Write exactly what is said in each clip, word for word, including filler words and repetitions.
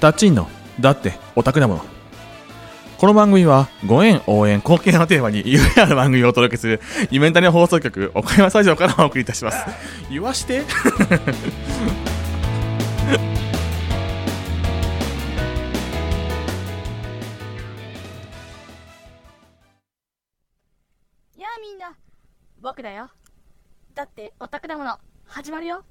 タッチインのだってオタクだもの。この番組はご縁、応援、貢献をテーマに夢ある番組をお届けする夢タネ放送局岡山スタジオからお送りいたします。言わしてやあみんな、僕だよ。だってオタクだもの。始まるよ。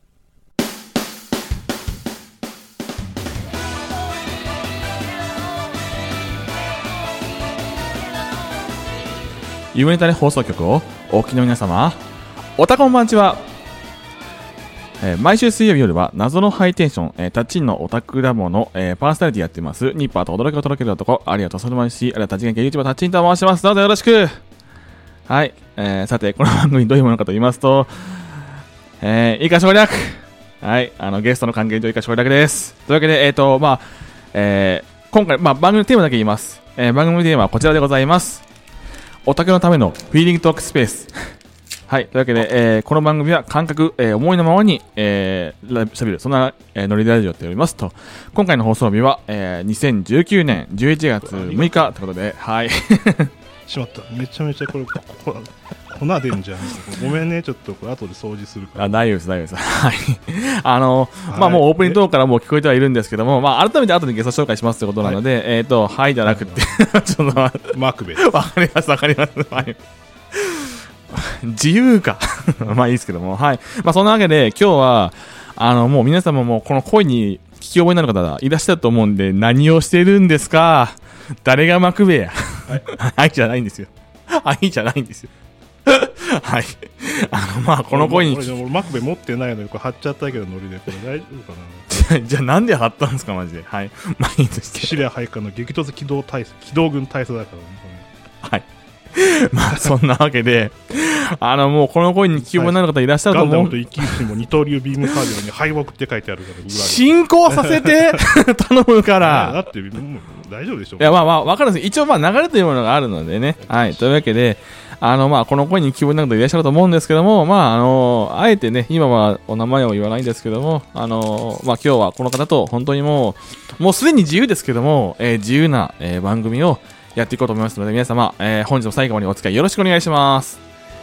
夢タネ放送局をお聞きの皆様、おたこんばんちは。えー、毎週水曜日夜は謎のハイテンション、えー、タッチンのオタクラボの、えー、パーソナリティやってますニッパーと驚きを届ける男、ありがとうそれまし、ありがとう立ち元気 YouTuber タッチンと申します。どうぞよろしく。はい、えー、さてこの番組どういうものかと言いますと、えー、以下省略。はい、あのゲストの関係上以下省略です。というわけで、えーとまあえー、今回、まあ、番組のテーマだけ言います。えー、番組のテーマはこちらでございます。オタクのためのフィーリングトークスペース。はい。というわけで、えー、この番組は感覚、えー、思いのままに、えー、しゃべる、そんな、えー、ノリでラジオをやっておりますと。今回の放送日は、えー、にせんじゅうきゅうねんじゅういちがつむいかということで、はい。 しまった。めちゃめちゃこれ、ここ粉出んじゃん。ごめんね、ちょっとこれ後で掃除するから。 あ、大丈夫です、大丈夫です。はい。あの、はい、まあもうオープニングトークからもう聞こえてはいるんですけども、まあ改めて後でゲスト紹介しますということなので、はい、えっ、ー、と、はいじゃなくて、ちょっと、 マクベです。 わかります、わかります。はい。自由か。まあいいですけども、はい。まあそんなわけで、今日は、あの、もう皆様もこの声に聞き覚えになる方がいらっしゃると思うんで、何をしてるんですか？誰がマクベや。はい。はいじゃないんですよ。はいじゃないんですよ。はい。あの、まあ、この声に。 俺、俺マクベ持ってないのに、これ貼っちゃったけど、ノリで。これ大丈夫かなじゃあ、なんで貼ったんですか、マジで。はい。まあ、いいとして。 シリア配下の激突機動体制、機動軍体制だからね。 はい。まあ、そんなわけで、あの、もう、この声に聞き覚えになる方いらっしゃると思う。 ガンダムと一騎打ちにも二刀流ビームサージョンに敗北って書いてあるから、 進行させて頼むから。 だって、もう大丈夫でしょ。 いや、まあまあ、わかるんです。一応、まあ、流れというものがあるのでね。はい。というわけで、あの、まあ、この声に聞き覚えになる方いらっしゃると思うんですけども、まあ、あの、あえてね、今はお名前を言わないんですけども、あの、まあ、今日はこの方と本当にもう、もうすでに自由ですけども、えー、自由な、えー、番組をやっていこうと思いますので、皆様、えー、本日も最後までお付き合いよろしくお願いします。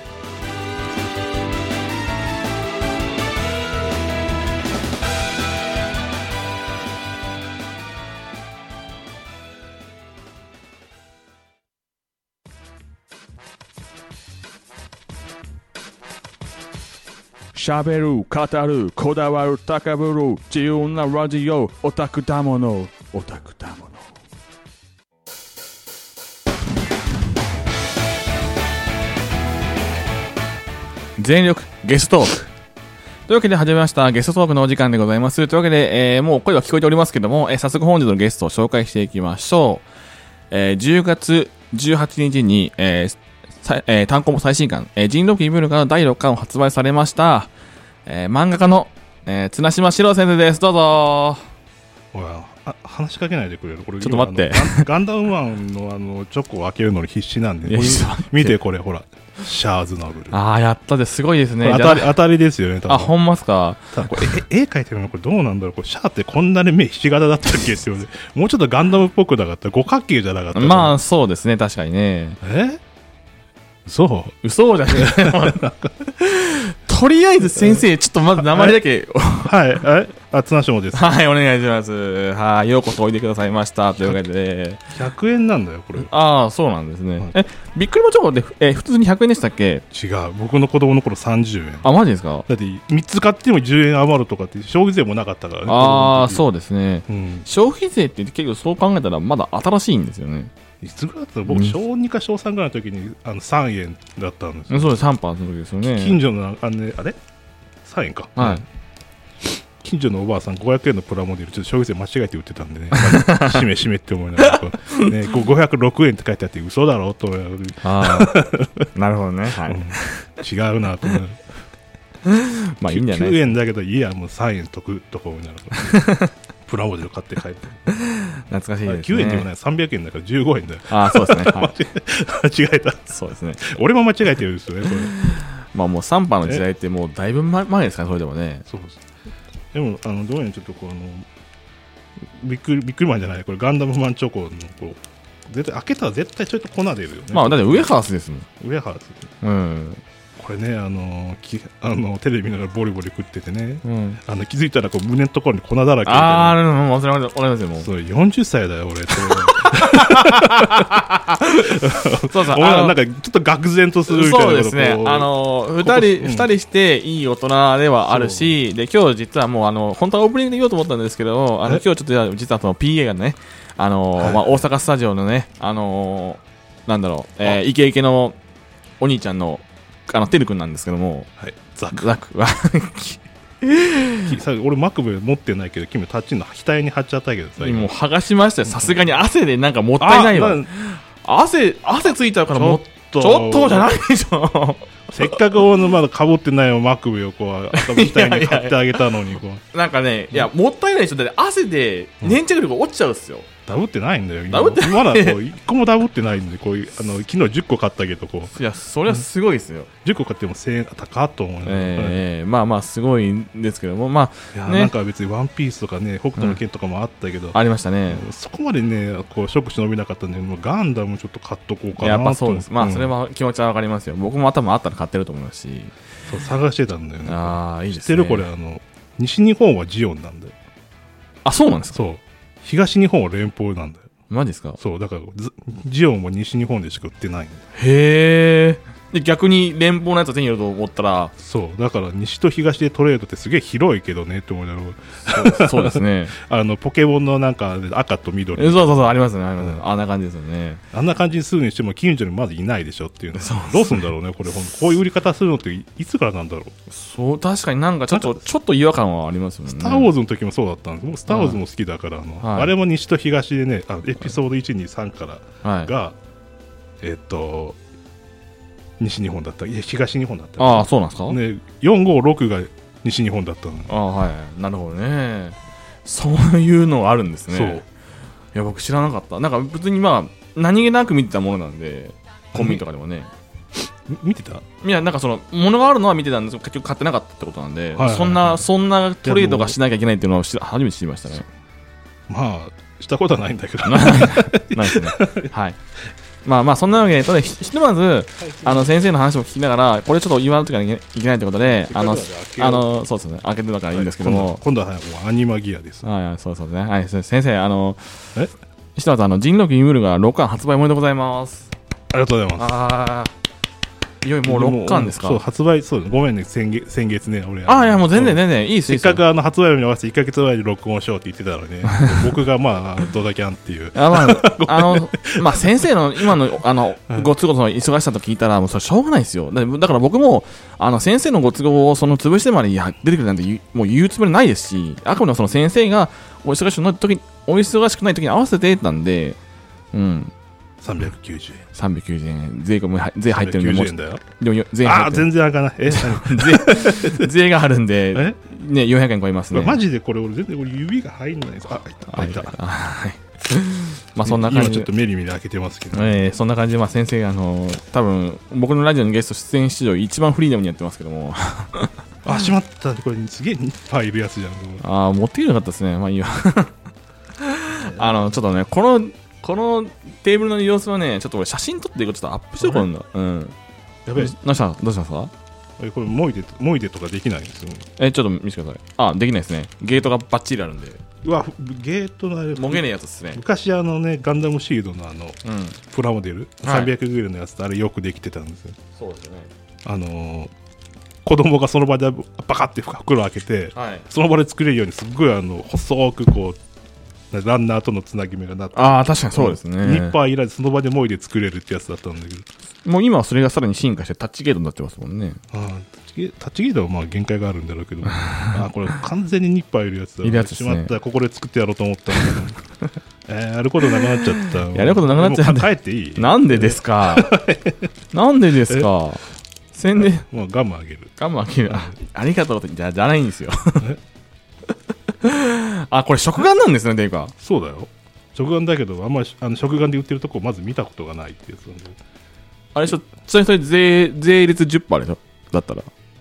しゃべる、語る、こだわる、高ぶる、自由なラジオ、オタクだもの、オタクだもの。全力ゲストトーク。というわけで始めましたゲストトークのお時間でございます。というわけで、えー、もう声は聞こえておりますけども、えー、早速本日のゲストを紹介していきましょう。えー、じゅうがつじゅうはちにちに、えーえー、単行本最新刊、えー、人狼記ブルガのだいろっかんを発売されました、えー、漫画家の、えー、綱島史郎先生です。どうぞ。 ほら、あ、話しかけないでくれる。これちょっと待って。 ガンダムマンのあのチョコを開けるのに必死なんで。見てこれ、ほら。シャーズナブル。 ああ、やったで、すごいですね。 当たり、当たりですよね。 あ、ほんますか。 ただこれ絵、絵描いてるのこれどうなんだろう。これシャーってこんなに目ひし形だったっけですよね。もうちょっとガンダムっぽくなかった。五角形じゃなかった。 まあ、そうですね、確かにね。 えそう嘘じゃねえ。とりあえず先生、ちょっとまず名前だけ。 はい、はい、あ、綱島です。 はい、お願いします。はい、ようこそおいでくださいました。というわけで。 ひゃくえんなんだよ、これ。 ああ、そうなんですね。はい、え、びっくりマチョコって、え、普通にひゃくえんでしたっけ？ 違う。僕の子供の頃さんじゅうえん。 あ、マジですか？ だってみっつ買ってもじゅうえん余るとかって消費税もなかったからね。 ああ、そうですね、 うん。 消費税って結構そう考えたらまだ新しいんですよね。 いつぐらいだったの？僕、しょうにかしょうさんぐらいの時にあのさんえんだったんですよ。 そうです、さんパーセントの時ですよね。 近所のあの、ね、あれさんえんか。 はい。 近所のおばあさんごひゃくえんのプラモデルちょっと消費税間違えて売ってたんでね。しめしめって思いながら、ね、ごひゃくろくえんって書いてあって嘘だろうと思いながら。 ああ、なるほどね。はい。うん、 違うなと思いながら。まあいいんじゃないですか。 きゅうえんだけどいやもうさんえん得とか思いながら。プラモデル買って帰って懐かしいですね。 きゅうえんでもないさんびゃくえんだからじゅうごえんだよ。 ああ、そうですね、はい、 間違えた。 そうですね、 俺も間違えてるんですよねこれ。 まあもうサンパの時代ってもうだいぶ前ですかね。それでもね。 そうです。でもあのどうやらちょっとこうあのビックリビックリマンじゃない、これガンダムマンチョコのこう絶対開けたら絶対ちょっと粉出るよね。 まあだってウェハースですもん。 ウェハース、 うん、 これね、あのきあのテレビ見ながらボリボリ食っててね、 うん、 あの気づいたらこう胸のところに粉だらけで、 ああ、もうそれは分かりますよ。もうそうよんじゅっさいだよ俺とそうそう、 お前なんかちょっと愕然とするみたいな。 そうですね、あのふたり、うん、ふたりしていい大人ではあるし、で今日実はもうあの本当はオープニングで言おうと思ったんですけど、あの今日ちょっと実はその ピーエー がね、あの、はい、まあ、大阪スタジオのね、あのー、なんだろう、えー、イケイケのお兄ちゃんのあのてるくんなんですけども、 はい、ザクザク俺マクベ持ってないけど君タッチの額に貼っちゃったけどさ、 もう剥がしましたよ。さすがに汗でなんかもったいないわ。汗汗ついちゃうからもっとちょっとじゃないでしょせっかく俺のまだかぶってないマクベをこう頭額に貼ってあげたのにこうなんかね、いやもったいないでしょ。だって汗で粘着力が落ちちゃうっすよ。 ダブってないんだよ。 ダブってない。 まだこういっこもダブってないんで、こういうあの昨日じゅっこ買ったけどこう。 いやそれはすごいですよ。 じゅっこ買ってもせんえん高っと思う、ね。 えー、まあまあすごいんですけども、まあ、 いや、 ね、 なんか別にワンピースとかね、北斗の拳とかもあったけど、 うん、ありましたね。 そこまでね、こうショックし伸びなかったんで、もうガンダムちょっと買っとこうかなと。 やっぱそうです。まあそれは気持ちはわかりますよ。僕も頭あったら買ってると思いますし。 そう探してたんだよね。 ああいいですね。 知ってるこれあの西日本はジオンなんだよ。 あ、そうなんですか。 そう。東日本は連邦なんだよ。 マジですか。 そうだからジオンも西日本でしか売ってないんだよ。 へえ。で逆に連邦のやつを手に入れると思ったら、 そうだから西と東でトレードってすげえ広いけどねって思いながら、そう、そうですねあのポケモンのなんか赤と緑、 そうそうそうありますね、ありますね、うん、あんな感じですよね。 あんな感じにするにしても近所にまずいないでしょっていうのどうするんだろうねこれ。こういう売り方するのっていつからなんだろう。 そう確かになんかちょっとちょっと違和感はありますよね。 スター・ウォーズの時もそうだったんです。僕スター・ウォーズも好きだから、あの、はい、あれも西と東でね、あエピソードいち、に、さんからが、はい、えっと西日本だった、いや東日本だった。 ああそうなんですか、 ね、よん、ご、ろくが西日本だったの。 ああはいなるほどね。そういうのあるんですね。そういや僕知らなかった。なんか別にまあ何気なく見てたものなんで、コンビニとかでもね見てた。 いやなんかその物があるのは見てたんですけど結局買ってなかったってことなんで、はいはいはい、そんなそんなトレードがしなきゃいけないっていうのを初めて知りましたね。 まあしたことはないんだけどないですね。はいまあまあそんなわけで、ひとまずあの先生の話を聞きながらこれちょっと言わないといけないということで、あのあのそうですね開けてたからいいんですけども、 はい、今度はもうアニマギアです。 はいそうそうですね。はい先生あのえひとまずあの人力イムルがろっかん発売おめでとうございます。 ありがとうございます。 あいよいよもうろっかんですか。 そう発売そうごめんね先月先月ね俺ああいやもう全然全然いいです。 せっかくあの発売日に合わせていっかげつまえに録音しようって言ってたのね僕がまあドタキャンっていうあ、まあ、あのまあ先生の今のあのご都合の忙しさと聞いたらもうそれしょうがないですよ。だ, だから僕もあの先生のご都合をその潰してまで出てくるなんてもう言うつもりないですし、あくまでもその先生がお忙しくない時お忙しくない時に合わせてたんで、うんさんびゃくきゅうじゅうえんさんびゃくきゅうじゅうえん税込み税入ってるんで、もうだよでも税ああ全然あかないえ税, 税があるんでねよんひゃくえん超えますね。 マジでこれ俺全然俺指が入んないです。あ入った入ったはいまあそんな感じで今ちょっとメリメリ開けてますけど、 えー、そんな感じでまあ先生があの多分僕のラジオのゲスト出演出場一番フリーダムにやってますけどもあしまったこれすげえいっぱいいるやつじゃん。 ああ持ってきてなかったですね。まあいいわあのちょっとねこのこのテーブルの様子はねちょっと俺写真撮ってちょっとアップしておこう。うん。 やべえ。 どうしたどうしたんですか。 えこれモイデモイデとかできないんですよ。 えちょっと見せてください。あできないですね。ゲートがバッチリあるんで。 うわゲートのあれもげねえやつですね。 昔あのねガンダムシールドのあの、うん、プラモデル、はい、さんびゃくグルのやつとあれよくできてたんですよ。 そうですね。 あのー、子供がその場でバカって袋開けて、はい、その場で作れるようにすっごいあの細くこうランナーとのつなぎ目がなって、 ああ確かにそうですね。 ニッパーいらずその場でモイで作れるってやつだったんだけど、 もう今はそれがさらに進化してタッチゲートになってますもんね。 あタッチゲートはまあ限界があるんだろうけどあこれ完全にニッパーいるやつだ。 いるやつですね。 しまったここで作ってやろうと思ったんだけどえー、やることなくなっちゃった。 やることなくなっちゃった。 帰っていい。なんでですかなんでですか宣伝もうガムあげるガムあげる あ, ありがとうってじゃじゃないんですよあこれ食玩なんですね。ていうかそうだよ食玩だけどあんまりあの食玩で売ってるとこまず見たことがないってやつなんで。 あれしょそれそれ税税率 じゅっパーセント でしょだったら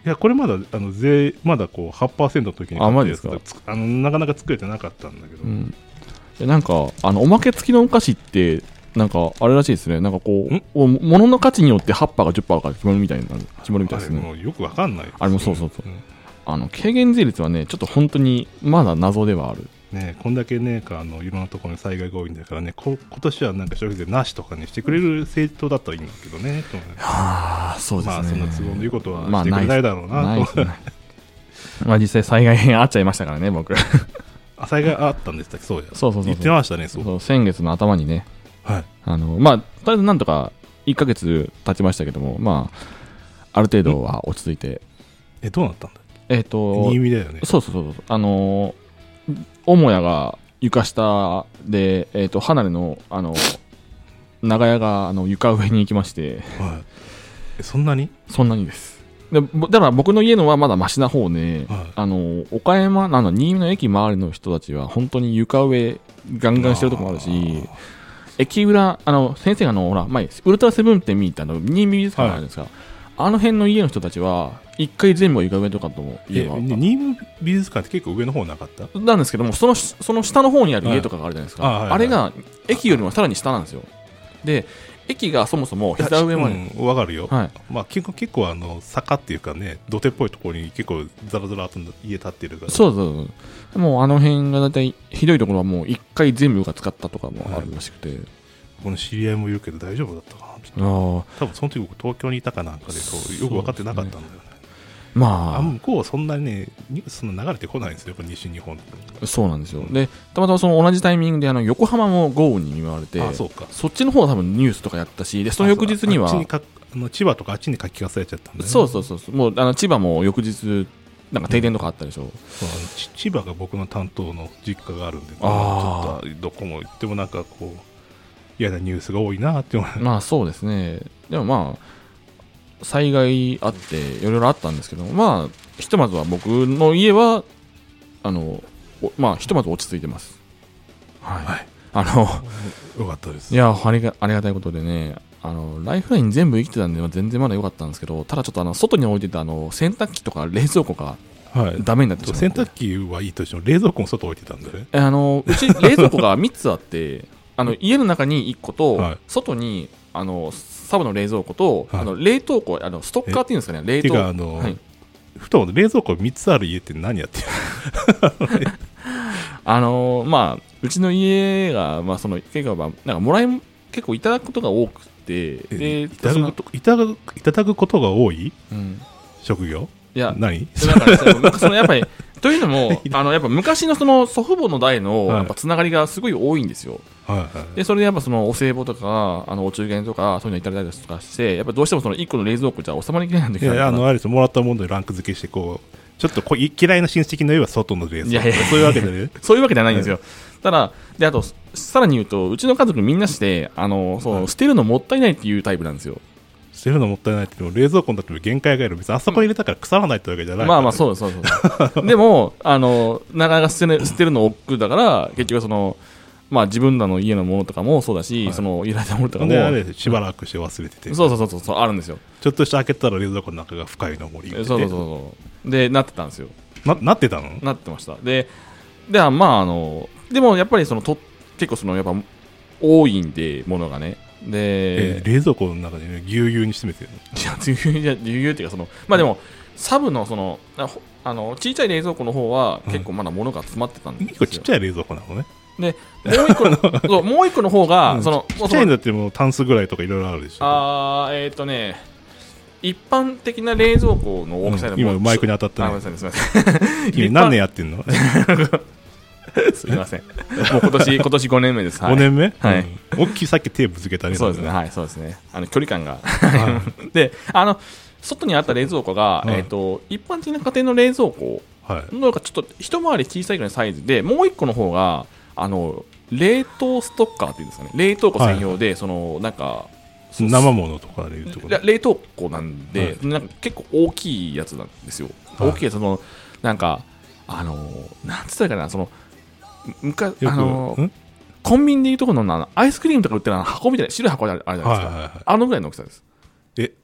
いやこれまだあの税まだこう はちパーセント の時に買ったやつだあのなかなか作れてなかったんだけど、うん、 なんかあのおまけ付きのお菓子ってなんかあれらしいですね。なんかこう物の価値によってはちパーセントか じゅっパーセント か決まるみたいな決まるみたいですね。 あれもうよくわかんない、ね、 あれもそうそうそう、うん、あの軽減税率はねちょっと本当にまだ謎ではある。 ね、こんだけねあのいろんなところに災害が多いんだからねこ今年はなんか消費税なしとかねしてくれる政党だったらいいんだけどねと、 はあ、そうですね。 まあそんな都合のいいことはしてくれないだろうなと、まあ、ないね、まあ実際災害あっちゃいましたからね僕あ災害あったんでしたっけ。そうやそうそうそう言ってましたね。 そうそう先月の頭にね、 はい、 あのまあとりあえずなんとかいっかげつ経ちましたけども、まあある程度は落ち着いて。 えどうなったんだ。 えっ、ー、と新見だよね。 そうそうそうあの母屋が床下で、えー、と離れのあの長屋があの床上に行きまして、 はい、えそんなにそんなにですで。だから僕の家のはまだマシな方で、はい、あの岡山なんだ新見の駅周りの人たちは本当に床上ガンガンしてるとこもあるし、駅裏あの先生があのほら前ウルトラセブンって見たの新見美術館あるんですか、はい、あの辺の家の人たちはいっかい全部床上とかとも家があった。 新見美術館って結構上の方なかったなんですけども、そのその下の方にある家とかがあるじゃないですか、はい、あ, あ, あれが駅よりもさらに下なんですよ。で駅がそもそも膝上まで、 うん、分かるよ、はい、まあ、結構, 結構あの坂っていうかね土手っぽいところに結構ザラザラと家建ってるから。そうそうそう。 もうあの辺がだいたいひどいところはもういっかい全部が使ったとかもあるらしくて、はい、 この知り合いもいるけど大丈夫だったかな。あ多分その時僕東京にいたかなんかでそうよく分かってなかったんだよね。まあ、あ向こうはそんなにねニュースの流れてこないんですよ、やっぱ西日本って。 そうなんですよ。でたまたまその同じタイミングであの横浜も豪雨に見舞われて、 あそうかそっちの方は多分ニュースとかやったし、でその翌日にはあにかあの千葉とかあっちに書き換されちゃったんで、ね、 そうそうそうそう、もうあの千葉も翌日なんか停電とかあったでしょ、うん、 そうあの千葉が僕の担当の実家があるんで、あちょっとどこも行ってもなんかこう嫌なニュースが多いなって思う。 まあそうですね。でもまあ災害あっていろいろあったんですけど、まあひとまずは僕の家はあのまあひとまず落ち着いてます。はい。はい、あのよかったです。 いやありがありがたいことでね、あのライフライン全部生きてたんで全然まだ良かったんですけど、ただちょっとあの外に置いてたあの洗濯機とか冷蔵庫がダメになってしまって、 はい、洗濯機はいいとしても冷蔵庫も外置いてたんでね。 あのうち冷蔵庫がみっつあってあの家の中にいっこと、はい、外にあのサブの冷蔵庫と、はい、あの冷凍庫あのストッカーっていうんですかね、冷凍庫。あの、はい、 ふと冷蔵庫みっつある家って何やってるあのまあうちの家がまあその結構なんかもらい結構いただくことが多くて、でいただくいただくいただくことが多い、うん、職業いや何だからそのやっぱりというのもあのやっぱ昔のその祖父母の代のやっぱつながりがすごい多いんですよ。はいはい、でそれでやっぱそのお歳暮とかあのお中元とかそういうのいただいたりとかして、やっぱどうしてもそのいっこの冷蔵庫じゃ収まりきれないんだけど、 いやあのあれですもらったものでランク付けしてこうちょっとこ嫌いな親戚の家は外の冷蔵庫、いやいやそういうわけでねそういうわけじゃないんですよ。ただであとさらに言うとうちの家族みんなしてあのそう、はい、捨てるのもったいないっていうタイプなんですよ。 捨てるのもったいないって言っても冷蔵庫になっても限界がある。別にあそこに入れたから腐らないってわけじゃない、ね、 まあまあそうですそうですでもあのなかなか捨て、ね、捨てるの億劫だから結局そのまあ自分らの家のものとかもそうだし、はい、その入れられたものとかもであれしばらくして忘れてて、 うん、そうそうそうそうあるんですよ。 ちょっとして開けたら冷蔵庫の中が深いの森そうそうそうそうでなってたんですよ。 な, なってたのなってました。でではまああのでもやっぱりそのと結構そのやっぱ多いんでものがねで、 えー、冷蔵庫の中でねぎゅうぎゅうに締めてるの。 いやぎゅうぎゅうぎゅうぎゅうっていうかそのまあでもサブのそのあの小さい冷蔵庫の方は結構まだ物が詰まってたんですよ、うん、 結構ちっちゃい冷蔵庫なのね。 でもう一個のそうもう一個の方が、うん、そのちっちゃいんだってもうタンスぐらいとかいろいろあるでしょ。 あーえっ、ー、とね一般的な冷蔵庫の大きさでも、 うん、今マイクに当たったね。 すみません。 君何年やってんのすみません。もう今年今年ごねんめです。 はい、ごねんめ？ はい。 うん、大きいさっき手ぶつけたね。 そうですね。はい、そうですね。あの距離感がで、あの外にあった冷蔵庫が、はい、えっ、ー、と一般的な家庭の冷蔵庫のなんかちょっと一回り小さいぐらいのサイズで、もう一個の方があの冷凍ストッカーっていうんですかね。冷凍庫専用で、はい、そのなんか生ものとかでいうところ。 冷凍庫なんで、はい、なんか結構大きいやつなんですよ。はい、大きいやつのなんかあのなんつったらいいかなその昔あのコンビニでいうところのアイスクリームとか売ってる箱みたいな白い箱あるじゃないですか、はいはいはい、あのぐらいの大きさです。 え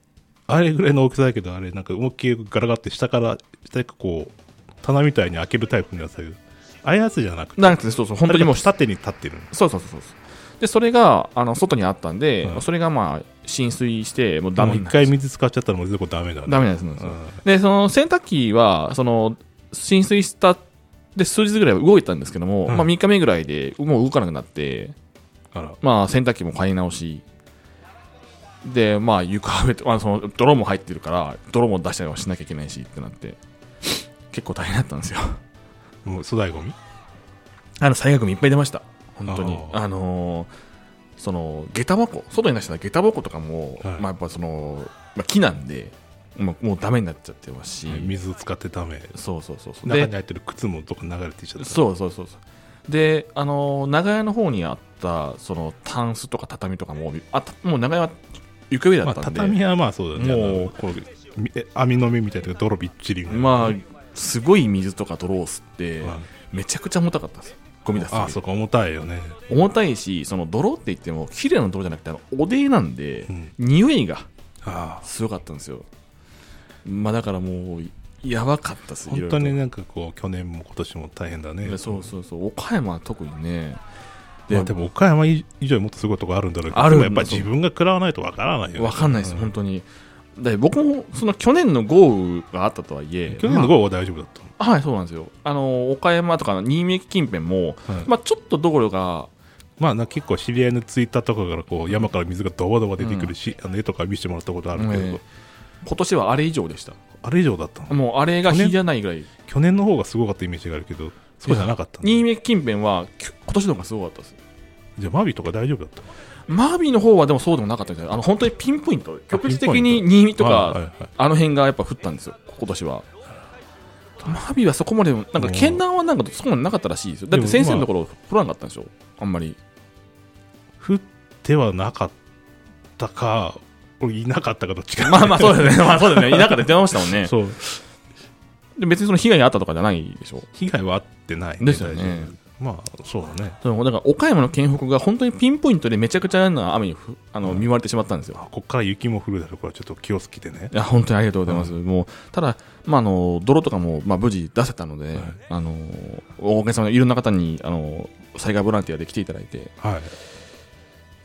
あれぐらいの大きさだけど、あれなんか思いっきりガラガラって下から下からこう棚みたいに開けるタイプのやつだけど、ああいうやつじゃなくて、 なくてそうそう本当にもう縦に立ってる。 そうそうそうそうでそれがあの外にあったんで、 うん、 それがまあ浸水してもうダメにな一回水使っちゃったらもう全部ダメだ、ね、 ダメなんですよ、 うん、 でその洗濯機はその浸水したで数日ぐらいは動いたんですけども、うん、まあ、みっかめぐらいでもう動かなくなって、あら、まあ、洗濯機も買い直しで、まあ、床上と、まあ、その泥も入ってるから泥も出したりはしなきゃいけないしってなって結構大変だったんですよ。 もう粗大ゴミあの災害ゴミいっぱい出ました本当に。あ、あのー、その下駄箱外に出した下駄箱とかも、はい、まあ、やっぱその、まあ、木なんでもう、もうダメになっちゃってますし、 水を使ってダメ。 そうそうそうそう、 中に入ってる靴もどこ流れていっちゃった。 そうそうそうそうで、あのー、長屋の方にあったそのタンスとか畳とかもあもう長屋は床上だったんで、 まあ、畳はまあそうだね、もうこう網の目みたいな泥びっちり、 まあすごい水とか泥を吸って、はい、めちゃくちゃ重たかったですよゴミ出す。 ああ、そうか、重たいよね。 重たいし、その泥って言っても綺麗な泥じゃなくてあのおでなんで、うん、匂いがすごかったんですよ。まあだからもうやばかったです。 本当になんかこう去年も今年も大変だね。 そうそうそう、岡山は特にね。 で, まあ、でも岡山以上にもっとすごいところあるんだろうけど、あるんだ、でもやっぱり自分が食らわないとわからないよね。 わかんないです、うん、本当に。で僕もその去年の豪雨があったとはいえ、 去年の豪雨は大丈夫だった、 まあ、はい、そうなんですよ。あの岡山とか新見駅近辺も、はい、まあ、ちょっとどころか、 まあ、な結構知り合いのツイッターとかからこう山から水がドバドバ出てくるし、うん、あの絵とか見せてもらったことあるけど、うん、 今年はあれ以上でした。 あれ以上だったの？ もうあれが比じゃないぐらい。 去年の方がすごかったイメージがあるけど、そうじゃなかった。 新見駅近辺は今年の方がすごかったです。 じゃあマビとか大丈夫だった？ マビの方はでもそうでもなかったみたいな。あの本当にピンポイント、局地的に新見とか、はいはいはい、あの辺がやっぱ降ったんですよ今年は。マビはそこまでなんか県南はなんかそこまでなかったらしいですよ。だって先生のところ降らなかったんでしょ、あんまり。 降ってはなかったか、いなかったかどっちか。 まあまあそうですね。まあそうですね。いなかったって言ってましたもんね。 そう。 で別にその被害があったとかじゃないでしょ。 被害はあってない、 ね。ですよね。 まあそうだね。 そうだから岡山の県北が本当にピンポイントでめちゃくちゃな雨にあの、うん、見舞われてしまったんですよ。 ここから雪も降るだろうからちょっと気をつけてね。 いや本当にありがとうございます。うん、もうただ、まあ、あの泥とかも、まあ、無事出せたので、はい、あのおかげさまでいろんな方にあの災害ボランティアで来ていただいて、はい、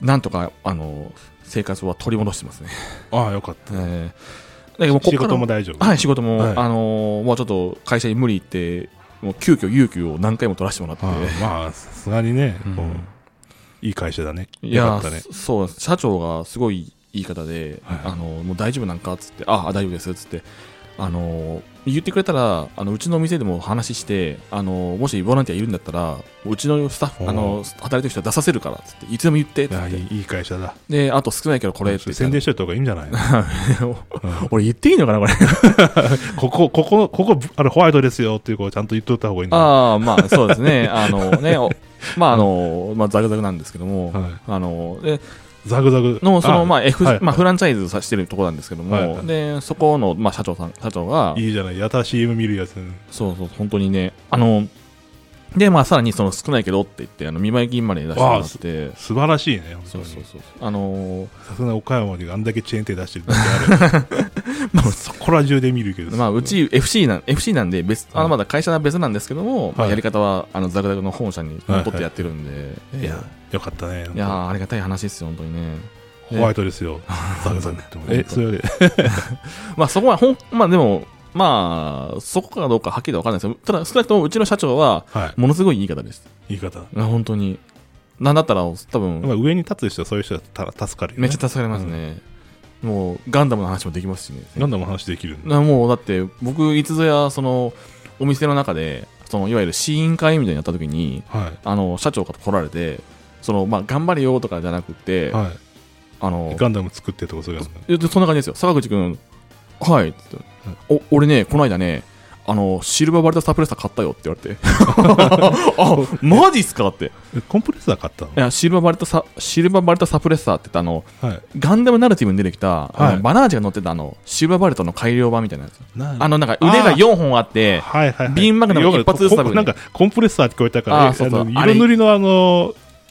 なんとかあの生活は取り戻してますね。 ああよかった。 えー、だけどここ仕事も大丈夫？ はい、仕事も、はい、あのもうちょっと会社に無理言ってもう急遽有給を何回も取らせてもらって、 まあさすがにね、うん、いい会社だね。 いや、ね、そう社長がすごいいい方で、はい、あのもう大丈夫なんかっつって、ああ大丈夫ですっつって、あの言ってくれたらあのうちの店でも話してあのもしボランティアいるんだったらうちのスタッフあの働いてる人は出させるからっつっていつでも言ってっつって。 いやいい会社だ。 であと少ないけどこれって宣伝しといた方がいいんじゃないの？ うん、俺言っていいのかなこれここここここあれホワイトですよっていうこうちゃんと言っといた方がいいんだ。 ああまあそうですねあのねまああのまあザクザクなんですけども、はい、あのでザグザグのそのまあ F、はいまあ、フランチャイズさしてるところなんですけども、はいはい、でそこのまあ社長さん社長がいいじゃないやた シーエム 見るやつ、ね、 そうそう本当にねあのでまあさらにその少ないけどって言ってあの見舞い金まで出してもらって素晴らしいね。 そうそうそうあのさすがに岡山であんだけチェーン店出してるだけあるまあそこら中で見るけどまあうち エフシー なん エフシー なんで別あのまだ会社は別なんですけども、はいまあ、やり方はあのザクザクの本社に取ってやってるんで、はいはいいやよかったね。 いやありがたい話ですよ本当にね。 ホワイトですよ。ザクザクってえそれでまあそこはほんまあでもまあそこかどうかはっきりわかんないですよ。ただ少なくともうちの社長はものすごい言い方です。 言い方。 本当になんだったら多分、 まあ、上に立つ人はそういう人は助かるよね。 めっちゃ助かりますね。うん、もうガンダムの話もできますしね。 ガンダムの話できるんだ。もうだって僕いつぞやそのお店の中でそのいわゆる試飲会みたいにやった時に、はい、あの社長から来られてそのまあ頑張れよとかじゃなくて。はいあのガンダム作ってとかそういうやつ、ね、そんな感じですよ。坂口君はいっつって、はい、お俺ねこの間ねあのシルバーバルタサプレッサー買ったよって言われてあマジっすかってコンプレッサー買ったの？ いやシルバーバルタサシルバーバルタサプレッサーって言ったあの、はい、ガンダムナラティブに出てきた、はい、あのバナージが乗ってたあのシルバーバルタの改良版みたいなやつ。あのなんか腕がよんほんあってはいはいはい、 ビームマグナム一発ずつなんかコンプレッサーって聞こえたからああそうそう色塗りのあの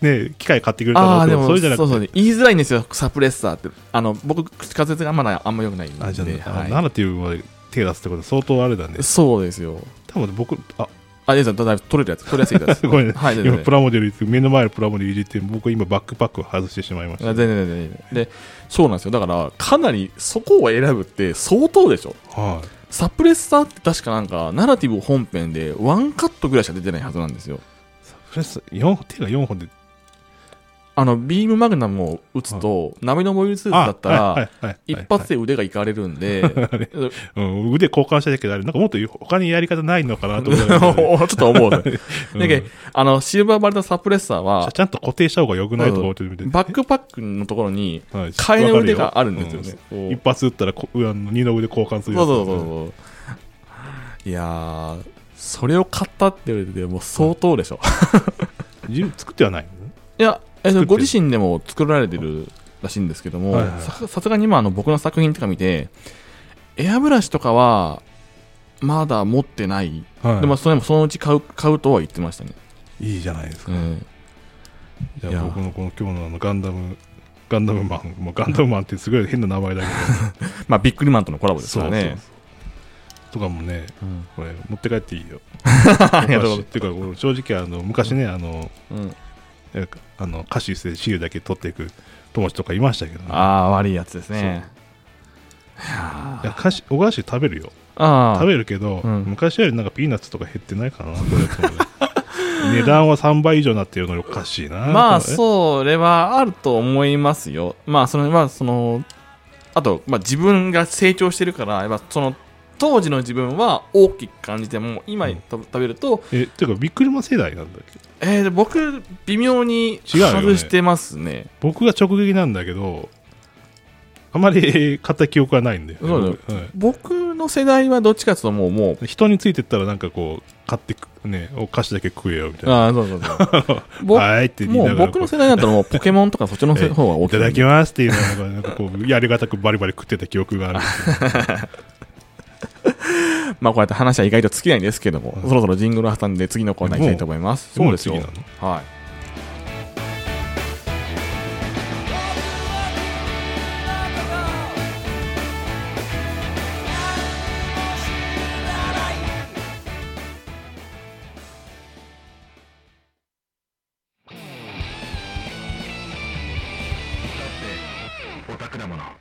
ね、機械買ってくれたのとそれじゃなくて、そうそう、 言いづらいんですよサプレッサーって。あの僕滑舌がまだあんま良くないんで。 あ、じゃあ、はい、ナラティブまで手出すってことは相当あれだね。 そうですよ。 多分僕ああ、いいですよ、だいぶ取れるやつ、取りやすいやつ。 ごめんね、はい、今プラモデル目の前のプラモデルいじって僕今バックパックを外してしまいました。 全然全然で、そうなんですよ。だからかなりそこを選ぶって相当でしょ。はい。サプレッサーって確かなんかナラティブ本編でワンカットぐらいしか出てないはずなんですよ。 サプレッサーよん手がよんほんで、 あのビームマグナムを打つと、はい、波のモイルスーツだったら一発で腕がいかれるんで、 うん、腕交換したけどあれなんかもっと他にやり方ないのかなと思ってちょっと思うね、うん、だけどあのシルバーバルタサプレッサーはちゃんと固定した方が良くないと思ってるみたいな。 バックパックのところに替えの腕があるんですよね、 うん、一発打ったらこ二の腕交換するやつ、 そうそうそうそう。いやー、それを買ったって言われてもう相当でしょ。 自分作ってはないの？ いや、えー、ご自身でも作られてるらしいんですけども、はいはい、さ, さすがに今あの僕の作品とか見てエアブラシとかはまだ持ってない、はい、でもそれもそのうち買 う, 買うとは言ってましたね。 いいじゃないですか、うん、じゃあ僕のこの今日のあのガンダムガンダムマン、もうガンダムマンってすごい変な名前だけどまあビックリマンとのコラボですからね。そうそうそうとかもね、うん、これ持って帰っていいよ。ありがとう。っていうか正直あの昔ね、あの、うん、あのカシスでシールだけ取っていく友達とかいましたけど、ね、 ああ悪いやつですね。 いやカシお菓子食べるよ。あ食べるけど、うん、昔よりなんかピーナッツとか減ってないかな。これ値段はさんばい以上になってるのにおかしいな。 まあそれはあると思いますよ。まあそのまあそのあとまあ自分が成長してるからやっぱその当時の自分は大きく感じても今食べると、 うん、えっていうかビックリマン世代なんだっけ。 えー、僕微妙に外してます ね, ね僕が直撃なんだけどあまり買った記憶はないんで、 そうだよ、はい、僕の世代はどっちかというともうもう人についてったらなんかこう買ってねお菓子だけ食えよみたいな。 あそうそうそうはいって言いながらもう僕の世代だったらもうポケモンとかそっちの方が大きい。 いただきますっていうのがなんかこうやりがたくバリバリ食ってた記憶があるんですまあこうやって話は意外と尽きないんですけども、うん、そろそろジングルを挟んで次のコーナーに行きたいと思います。 そうですよ。 はい。オタクだもの。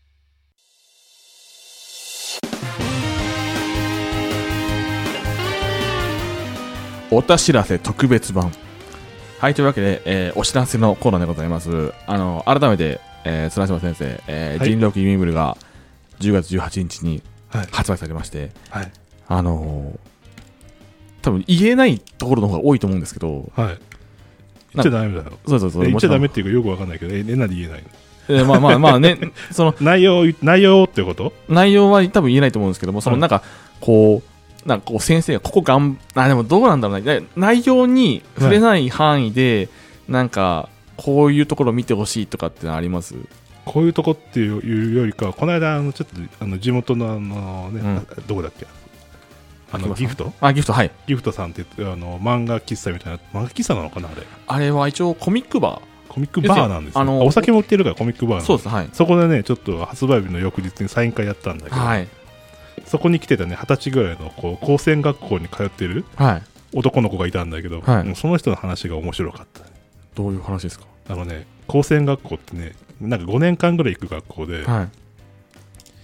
おたしらせ特別版。はい、というわけで、えー、お知らせのコーナーでございます。あの改めて、えー、綱島先生、えーはい、人狼記ミムルがじゅうがつじゅうはちにちに発売されまして、はい、あのー、多分言えないところの方が多いと思うんですけど、 はい、言っちゃダメだよ。 そうそうそう、 言っちゃダメっていうかよくわかんないけど、え、なんで言えないの？ えー、まあまあまあね、その内容内容ってこと？ 内容は多分言えないと思うんですけども、そのなんかこう。なんかこう先生がここがんあでもどうなんだろうな、内容に触れない範囲で、はい、なんかこういうところを見てほしいとかってのあります？ こういうとこっていうよりかこの間あのちょっとあの地元のあの、ねうん、どこだっけあのギフトあギフトはいギフトさんってあの漫画喫茶みたいな漫画喫茶なのかなあれあれは一応コミックバーコミックバーなんですよ。あのお酒も売ってるからコミックバーなんです。 そうです、はい、 そこでねちょっと発売日の翌日にサイン会やったんだけど、はい、そこに来てたねはたちぐらいのこう高専学校に通ってる男の子がいたんだけど、はい、その人の話が面白かった。 どういう話ですか？ あのね高専学校ってねなんかごねんかんぐらい行く学校で、はい、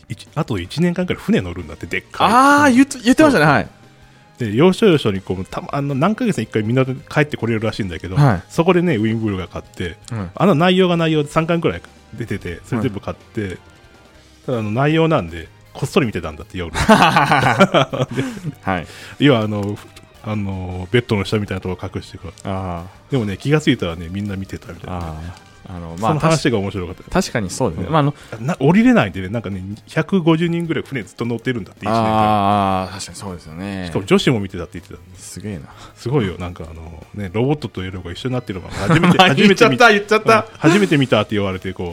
あといちねんかんぐらい船乗るんだって。でっかいああ 言, 言ってましたね。はいで要所要所にこうた、ま、あの何ヶ月にいっかいみんな帰ってこれるらしいんだけど、はい、そこでねウィンブルが買って、うん、あの内容が内容でさんかんくらい出ててそれ全部買って、うん、ただあの内容なんでこっそり見てたんだって夜はい、要はあのあのベッドの下みたいなところ隠してあでもね気がついたらねみんな見てたみたいな、ね、ああの、まあ、その話が面白かった。 確かにそうですね、うんまあ、あのな降りれないでねなんかねひゃくごじゅうにんぐらい船ずっと乗ってるんだっていちねんかん。 ああ確かにそうですよね。 しかも女子も見てたって言ってた、ね、 すげえなすごいよ。なんかあの、ね、ロボットとエロが一緒になってるのが初めて初めて言っちゃった言っちゃった初めて見たって言われてこう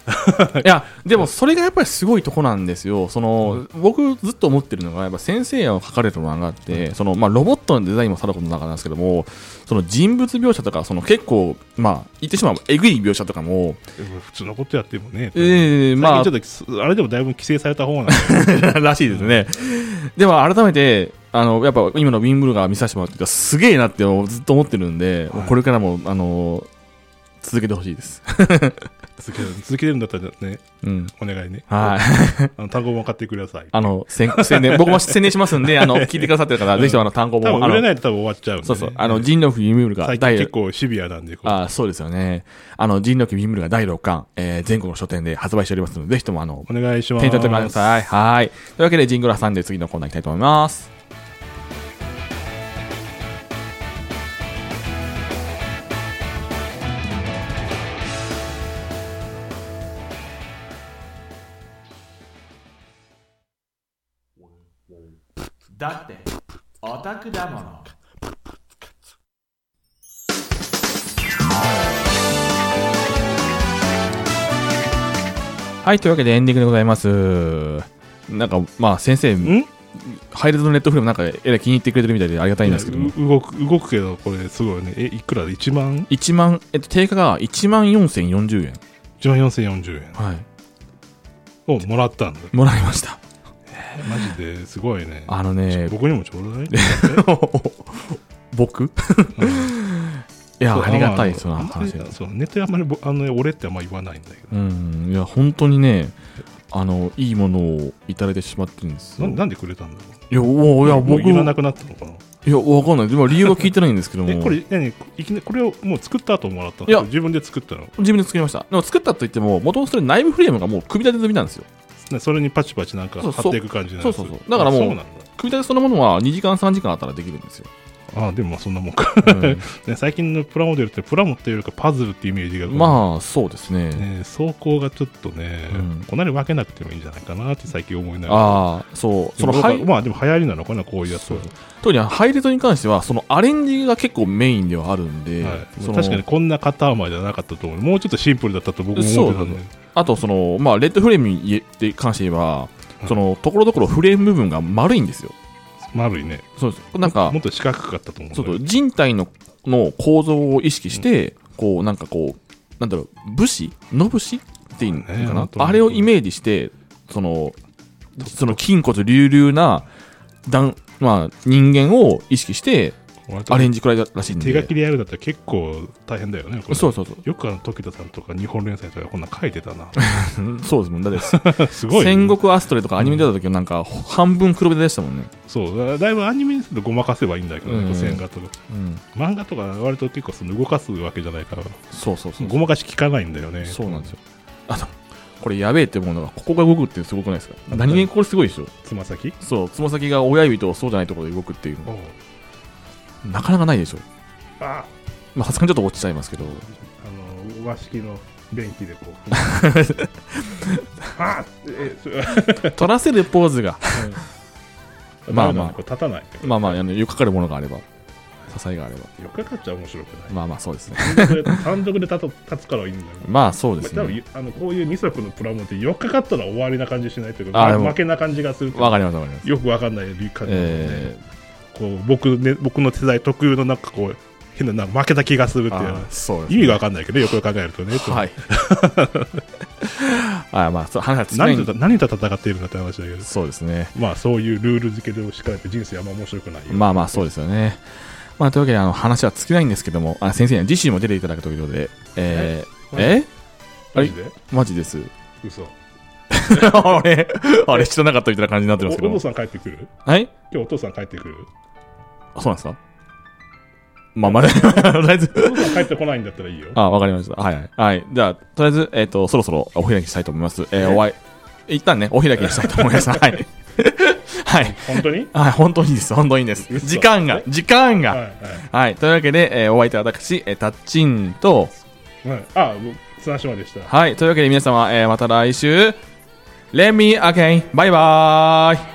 いやでもそれがやっぱりすごいとこなんですよ。その、うん、僕ずっと思ってるのがやっぱ先生が書かれた漫画って、うん、そのまあ、ロボットのデザインもさることながらなんですけども、その人物描写とかその結構まあ言ってしまうえぐい描写とかも普通のことやってもね、 えー、まあちょっとあれでもだいぶ規制された方なんらしいですね、うん、でも改めてあのやっぱ今のウィンブルガー見させてもらってすげえなってずっと思ってるんで、はい、これからもあの続けてほしいです続ける続けるんだったらね、うん、お願いね。 はい。 あの単語も買ってください。 あの宣伝僕も宣伝しますんで、あの聞いてくださってる方、うん、ぜひともあの単語も。 多分売れないと多分終わっちゃうんで、ね。 そうそう。あの人力ウィンブルが最近結構シビアなんで。 あそうですよね。あの人力ウィンブルがだいろっかん、えー、全国の書店で発売しておりますので、ぜひともあのお願いします。 手に取ってください。はい。というわけでジングル挟んで次のコーナー行きたいと思います。だってオタクだもの。はい、というわけでエンディングでございます。なんかまあ先生ハイレゾのネットフレームなんかえらい気に入ってくれてるみたいでありがたいんですけども、 動く動くけどこれすごいね。えいくらでいちまんいちまん、えっと定価がいちまんよんせんよんじゅうえん。いちまんよんせんよんじゅうえん、 はい、 をもらったんだ。 もらいました。 マジですごいね。 あのね、 僕にもちょうだい僕、うん、いやありがたいその話。 そうネットであんまりあの俺ってあんまり言わないんだけど、 うん、いや本当にね、あのいいものをいただいてしまってるんですよ。 な, なんでくれたんだろう。 いやおいや僕いらなくなったのかな。 いやわかんない。でも理由は聞いてないんですけどもえこれ何いきなりこれをもう作った後もらったの。いや自分で作ったの。 自分で作りました。でも作ったといっても元々それ内部フレームがもう組み立て済みなんですよ。 それにパチパチなんか貼っていく感じなんです。 そうそうそう。だからもう組み立てそのものはにじかんさんじかんあったらできるんですよ。 ああでもまあそんなもんか、うんね、最近のプラモデルってプラモっていうよりかパズルってイメージがまあそうですね。 ね走行がちょっとね、うん、こんなに分けなくてもいいんじゃないかなって最近思いながら。 ああそうそのハイまあでも流行りなのかなこういうやつは。 特にハイレゾに関してはそのアレンジが結構メインではあるんで、はい、 そ確かにこんな片思いじゃなかったと思う。もうちょっとシンプルだったと僕も思ってたんで。 あとそのまあレッドフレームに関して言えば、そのところどころフレーム部分が丸いんですよ。 丸いね。 そうですなんかもっと四角かったと思う。 そうそう人体のの構造を意識して、うん、こうなんかこうなんだろう武士の武士っていうのかな、ね、あれをイメージしてそのその筋骨隆々なだん、まあ、人間を意識してアレンジくらいらしいんで。 手書きでやるだったら結構大変だよね。 そうそうそう。 よくあの時田さんとか日本連載とかこんな書いてたなそうですもん。だってすごい、ね、 戦国アストレとかアニメ出た時はなんか半分黒部でしたもんね。 そうだいぶアニメにするとごまかせばいいんだけど、ねうん、線画とか、うん、漫画とか割と結構その動かすわけじゃないからそうそうそうごまかし効かないんだよね。 そうなんですよ。あとこれやべえって思うのがここが動くってすごくないですか。何気にこれすごいでしょ。 つま先そうつま先が親指とそうじゃないところで動くっていうのなかなかないでしょ。あまあさすがにちょっと落ちちゃいますけど、 あの和式の便器でこうあえ取らせるポーズが、 うん、まあまあ立たないまあまあよくかかるものがあれば支えがあればよくかかっちゃ面白くない。 まあまあそうですね単独で立つからいいんだよ。 まあそうですね、 まあ、多分あのこういう二足のプラモってよっかかったら終わりな感じしないというか負けな感じがする。 わかりますわかります。 よくわかんない感じ、えーこう 僕, ね、僕の世代特有のなんかこう変な負けた気がするっていう、 あそうですね、 意味が分かんないけどよく考えるとね。 はいあまあそう話は何と何と戦っているのって話だけど。 そうですね。 まあそういうルール付けでしかないと人生はあんま面白くないよ。 まあまあそうですよね。まあというわけであの話は尽きないんですけども、あ先生には次週も出ていただくということで、えー、ええマジでマジです。 嘘あれあれ知らなかったみたいな感じになってますけど。 お父さん帰ってくる？ はい。 今日お父さん帰ってくる？ あ、そうなんですか。まあまあ、とりあえず。 お父さん帰ってこないんだったらいいよ。 あ、わかりました。はいはい。はい。じゃあ、とりあえず、えっ、ー、と、そろそろお開きしたいと思います。えー、お会い、一旦ね、お開きにしたいと思います。はい。はい。 本当に？ はい、本当にです。本当にです。時間が、時間が。はい、はい。はい。というわけで、えー、お相手は私、えー、タッチンと、 はい。あ、綱島でした。 はい。というわけで皆様、えー、また来週、Let me again. バイバーイ。